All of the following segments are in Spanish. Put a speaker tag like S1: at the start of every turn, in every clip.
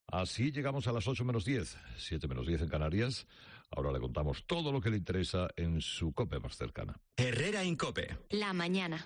S1: Así llegamos a las 8 menos 10, 7 menos 10 en Canarias. Ahora le contamos todo lo que le interesa en su COPE más cercana.
S2: Herrera Incope.
S3: La mañana.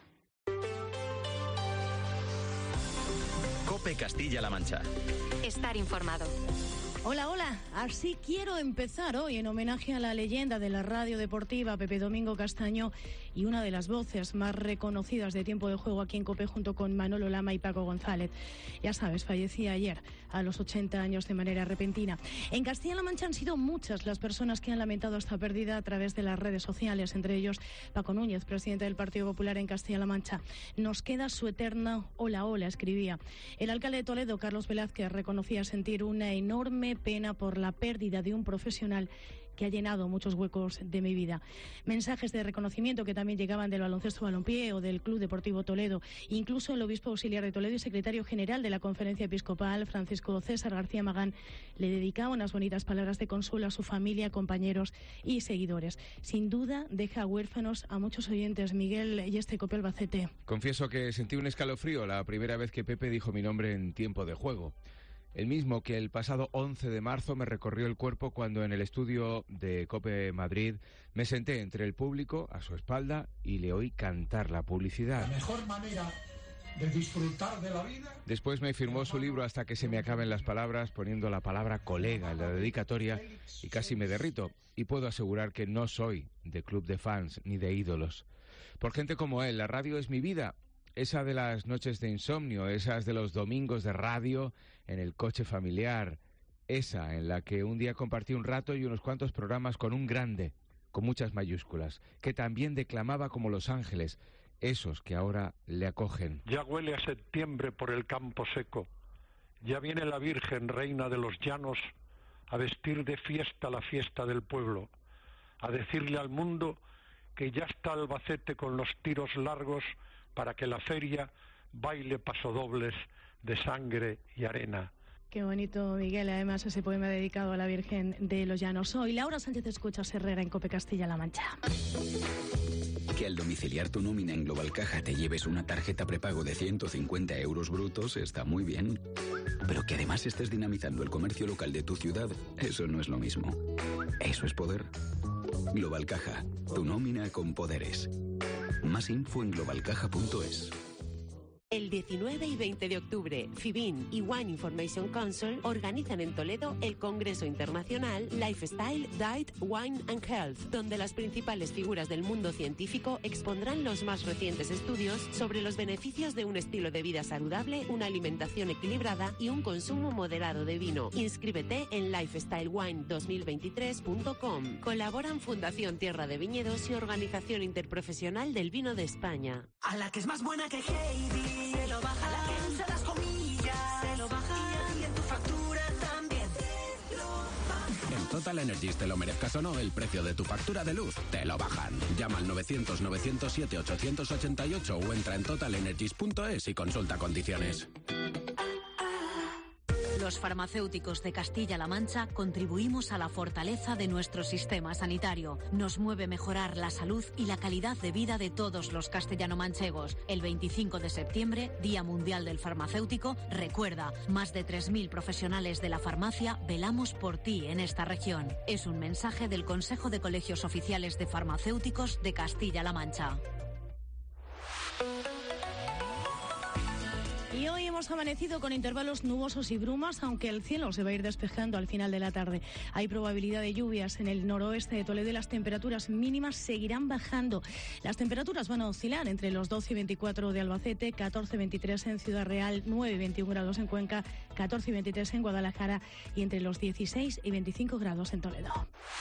S2: COPE Castilla-La Mancha.
S3: Estar informado.
S4: Hola, hola. Así quiero empezar hoy en homenaje a la leyenda de la radio deportiva, Pepe Domingo Castaño, y una de las voces más reconocidas de Tiempo de Juego aquí en COPE junto con Manolo Lama y Paco González. Ya sabes, fallecía ayer a los 80 años de manera repentina. En Castilla-La Mancha han sido muchas las personas que han lamentado esta pérdida a través de las redes sociales, entre ellos Paco Núñez, presidente del Partido Popular en Castilla-La Mancha. Nos queda su eterna hola, hola, escribía. El alcalde de Toledo, Carlos Velázquez, reconocía sentir una enorme pena por la pérdida de un profesional que ha llenado muchos huecos de mi vida. Mensajes de reconocimiento que también llegaban del Baloncesto Balompié o del Club Deportivo Toledo. Incluso el obispo auxiliar de Toledo y secretario general de la Conferencia Episcopal, Francisco César García Magán, le dedicaba unas bonitas palabras de consuelo a su familia, compañeros y seguidores. Sin duda, deja huérfanos a muchos oyentes. Miguel y este COPE Albacete.
S5: Confieso que sentí un escalofrío la primera vez que Pepe dijo mi nombre en Tiempo de Juego. El mismo que el pasado 11 de marzo me recorrió el cuerpo cuando en el estudio de COPE Madrid me senté entre el público a su espalda y le oí cantar la publicidad.
S6: La mejor manera de disfrutar de la vida.
S5: Después me firmó su libro hasta que se me acaben las palabras, poniendo la palabra colega en la dedicatoria, y casi me derrito. Y puedo asegurar que no soy de club de fans ni de ídolos. Por gente como él, la radio es mi vida. Esa de las noches de insomnio, esas de los domingos de radio en el coche familiar, esa en la que un día compartí un rato y unos cuantos programas con un grande, con muchas mayúsculas, que también declamaba como Los Ángeles, esos que ahora le acogen.
S7: Ya huele a septiembre por el campo seco, ya viene la Virgen, reina de los llanos, a vestir de fiesta la fiesta del pueblo, a decirle al mundo que ya está Albacete con los tiros largos para que la feria baile pasodobles de sangre y arena.
S4: Qué bonito, Miguel, además ese poema dedicado a la Virgen de los Llanos. Hoy Laura Sánchez escucha Herrera en COPE Castilla-La Mancha.
S8: Que al domiciliar tu nómina en Global Caja te lleves una tarjeta prepago de 150 euros brutos está muy bien. Pero que además estés dinamizando el comercio local de tu ciudad, eso no es lo mismo. Eso es poder. Global Caja, tu nómina con poderes. Más info en globalcaja.es.
S9: El 19 y 20 de octubre, FIBIN y Wine Information Council organizan en Toledo el Congreso Internacional Lifestyle, Diet, Wine and Health, donde las principales figuras del mundo científico expondrán los más recientes estudios sobre los beneficios de un estilo de vida saludable, una alimentación equilibrada y un consumo moderado de vino. Inscríbete en lifestylewine2023.com. Colaboran Fundación Tierra de Viñedos y Organización Interprofesional del Vino de España.
S10: A la que es más buena que Heidi. Se lo baja, a la que usa las comillas. Se lo baja y en tu factura también. Se lo baja.
S11: En Total Energies, te lo merezcas o no, el precio de tu factura de luz te lo bajan. Llama al 900-907-888 o entra en totalenergies.es y consulta condiciones.
S12: Los farmacéuticos de Castilla-La Mancha contribuimos a la fortaleza de nuestro sistema sanitario. Nos mueve mejorar la salud y la calidad de vida de todos los castellano-manchegos. El 25 de septiembre, Día Mundial del Farmacéutico, recuerda, más de 3.000 profesionales de la farmacia velamos por ti en esta región. Es un mensaje del Consejo de Colegios Oficiales de Farmacéuticos de Castilla-La Mancha.
S4: Y hoy hemos amanecido con intervalos nubosos y brumas, aunque el cielo se va a ir despejando al final de la tarde. Hay probabilidad de lluvias en el noroeste de Toledo y las temperaturas mínimas seguirán bajando. Las temperaturas van a oscilar entre los 12 y 24 de Albacete, 14 y 23 en Ciudad Real, 9 y 21 grados en Cuenca, 14 y 23 en Guadalajara y entre los 16 y 25 grados en Toledo.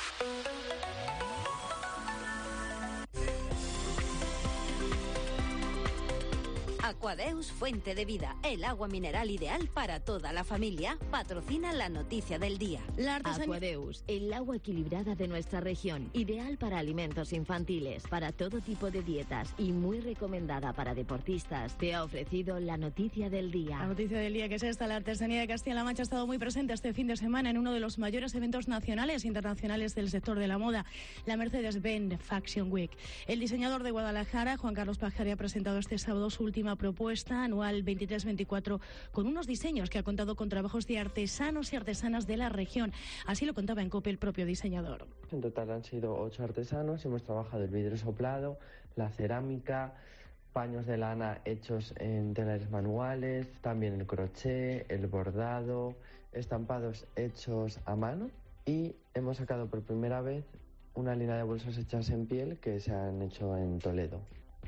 S13: Aquadeus, fuente de vida, el agua mineral ideal para toda la familia, patrocina la noticia del día.
S14: Aquadeus, el agua equilibrada de nuestra región, ideal para alimentos infantiles, para todo tipo de dietas y muy recomendada para deportistas. Te ha ofrecido la noticia del día.
S4: La noticia del día, que es esta: la artesanía de Castilla-La Mancha ha estado muy presente este fin de semana en uno de los mayores eventos nacionales e internacionales del sector de la moda, la Mercedes-Benz Fashion Week. El diseñador de Guadalajara, Juan Carlos Pajares, ha presentado este sábado su última propuesta propuesta anual 23-24 con unos diseños que ha contado con trabajos de artesanos y artesanas de la región. Así lo contaba en COPE el propio diseñador.
S15: En total han sido 8 artesanos, hemos trabajado el vidrio soplado, la cerámica, paños de lana hechos en telares manuales, también el crochet, el bordado, estampados hechos a mano y hemos sacado por primera vez una línea de bolsas hechas en piel que se han hecho en Toledo.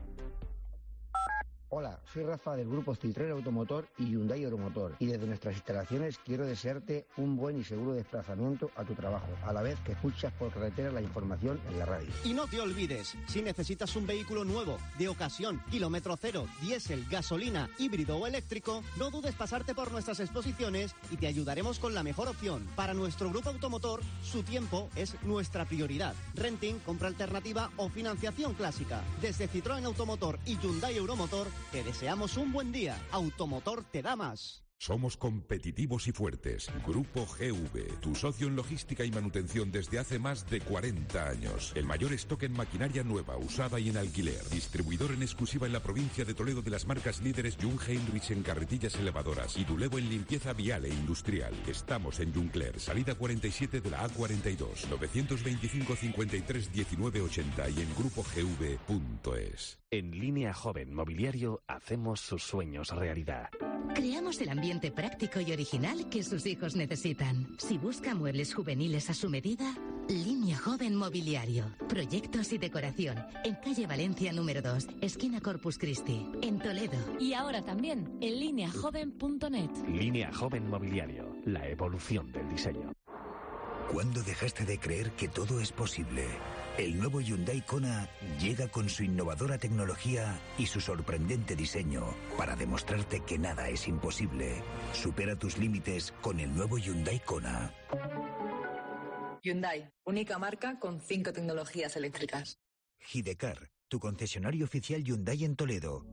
S16: Hola, soy Rafa del grupo Citroën Automotor y Hyundai Euromotor y desde nuestras instalaciones quiero desearte un buen y seguro desplazamiento a tu trabajo, a la vez que escuchas por carretera la información en la radio.
S17: Y no te olvides, si necesitas un vehículo nuevo, de ocasión, kilómetro cero, diésel, gasolina, híbrido o eléctrico, no dudes pasarte por nuestras exposiciones y te ayudaremos con la mejor opción. Para nuestro grupo automotor, su tiempo es nuestra prioridad. Renting, compra alternativa o financiación clásica. Desde Citroën Automotor y Hyundai Euromotor, te deseamos un buen día. Automotor te da más.
S18: Somos competitivos y fuertes. Grupo GV, tu socio en logística y manutención desde hace más de 40 años. El mayor stock en maquinaria nueva, usada y en alquiler. Distribuidor en exclusiva en la provincia de Toledo de las marcas líderes Jung Heinrich en carretillas elevadoras y Dulevo en limpieza vial e industrial. Estamos en Juncler, salida 47 de la A42, 925 53 19 80 y en grupogv.es.
S19: En Línea Joven Mobiliario hacemos sus sueños realidad.
S20: Creamos el ambiente práctico y original que sus hijos necesitan. Si busca muebles juveniles a su medida, Línea Joven Mobiliario. Proyectos y decoración. En calle Valencia número 2, esquina Corpus Christi, en Toledo.
S21: Y ahora también en lineajoven.net.
S19: Línea Joven Mobiliario. La evolución del diseño.
S22: ¿Cuándo dejaste de creer que todo es posible? El nuevo Hyundai Kona llega con su innovadora tecnología y su sorprendente diseño para demostrarte que nada es imposible. Supera tus límites con el nuevo Hyundai Kona.
S23: Hyundai, única marca con 5 tecnologías eléctricas.
S22: Hidecar, tu concesionario oficial Hyundai en Toledo.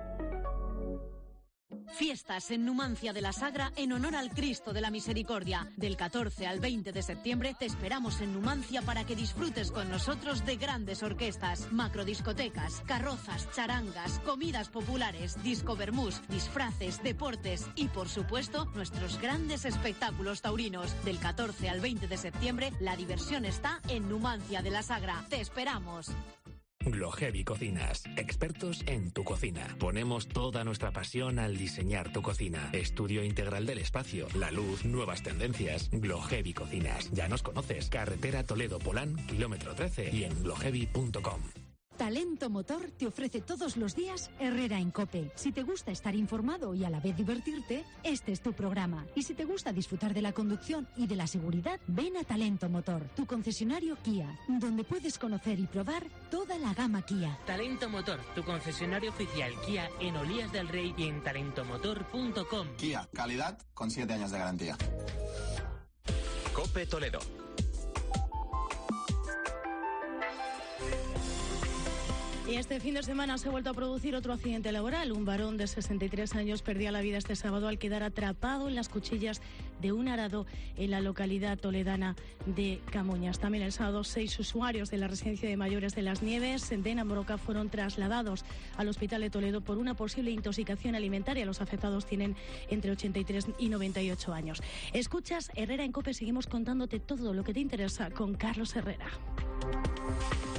S12: Fiestas en Numancia de la Sagra en honor al Cristo de la Misericordia. Del 14 al 20 de septiembre te esperamos en Numancia para que disfrutes con nosotros de grandes orquestas, macrodiscotecas, carrozas, charangas, comidas populares, disco vermús, disfraces, deportes y, por supuesto, nuestros grandes espectáculos taurinos. Del 14 al 20 de septiembre la diversión está en Numancia de la Sagra. ¡Te esperamos!
S19: Glohevi Cocinas, expertos en tu cocina. Ponemos toda nuestra pasión al diseñar tu cocina. Estudio integral del espacio, la luz, nuevas tendencias. Glohevi Cocinas. Ya nos conoces. Carretera Toledo-Polán, kilómetro 13 y en glohevi.com.
S24: Talento Motor te ofrece todos los días Herrera en COPE. Si te gusta estar informado y a la vez divertirte, este es tu programa. Y si te gusta disfrutar de la conducción y de la seguridad, ven a Talento Motor, tu concesionario Kia, donde puedes conocer y probar toda la gama Kia.
S25: Talento Motor, tu concesionario oficial Kia en Olías del Rey y en talentomotor.com.
S26: Kia, calidad con 7 años de garantía.
S2: COPE Toledo.
S4: Y este fin de semana se ha vuelto a producir otro accidente laboral. Un varón de 63 años perdía la vida este sábado al quedar atrapado en las cuchillas de un arado en la localidad toledana de Camuñas. También el sábado 6 usuarios de la residencia de mayores de Las Nieves de Nambroca fueron trasladados al hospital de Toledo por una posible intoxicación alimentaria. Los afectados tienen entre 83 y 98 años. Escuchas Herrera en COPE, seguimos contándote todo lo que te interesa con Carlos Herrera.